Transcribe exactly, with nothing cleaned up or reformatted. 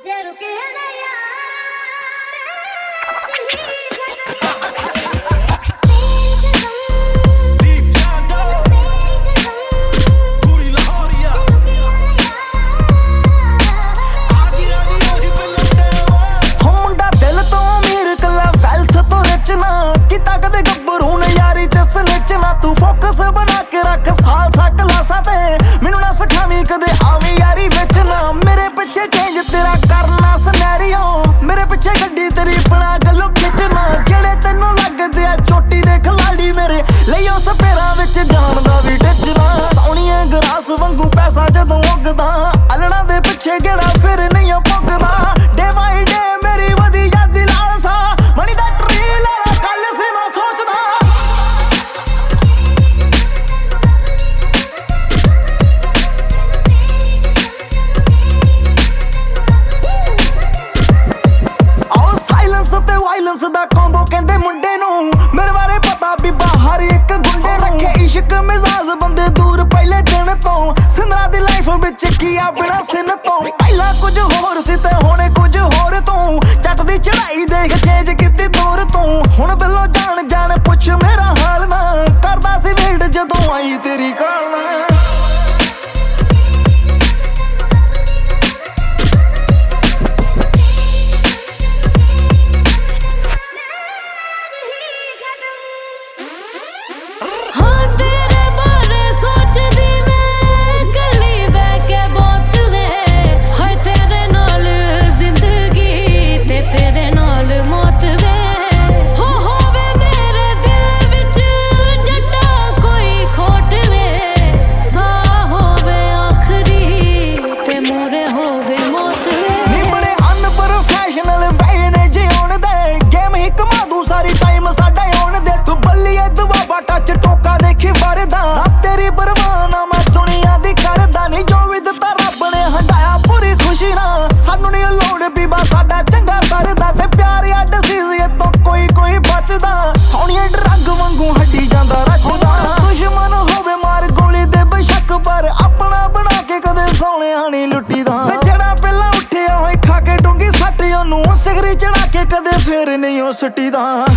ਜੇ ਰੁਕੇ ਨਾ तू फोकस बना के रख साल सा क्लासा ते मैनू ना सिखावी कदे आवी यारी विच ना मेरे पिछे चेंज तेरा करना सिनेरियो मेरे पिछे गड्डी तेरी बना गलो खिचना जेड़े तैनू लगदे आ चोटी दे खिलाड़ी मेरे लईओ सपेरा विच जान दा वी टिचना सौणीए गरास वांगू पैसा जदों उगदा अलड़ा दे पिछे गेड़ा फिर नहीं पुगदा डे बाई डे मेरी वधी जादी लालसा मनी दा ट्री लेना कल से मैं सोचदा वायलेंस दा कॉम्बो कहंदे मुंडे नू मेरे बारे पता भी बाहर एक गुंडे रखे इश्क मिजाज बंदे दूर पहले दिन तो सिंदरा दी लाइफ विच किया बिना सिन तो पहला कुछ होर सी ते हुणे कुछ होर तू जट दी चढ़ाई देख चेंज कीती दूर तू हुण बिल्लो जान जान पुछ मेरा हाल ना करदा सी वेट जदों आई तेरी काल ना तेरी परवाना मैं दुनिया दी करदा नहीं जो भी दिता रब ने हंडाया पूरी खुशी ना सानू नहीं लोड़ बीबा साडा चंगा सरदा ते प्यार अड सीज़ तो कोई कोई बचदा सोहणिया ड्रग वांगू हड्डी जांदा रचदा दुश्मन होवे मार गोली दे बेशक पर अपना बना के कदे सोहणिया नहीं लुटीदा जड़ा पहला उठिया होए खा के डूंगी सट ओनू सिगरी चढ़ा के कदे फिर नहीं ओ सुटीदा।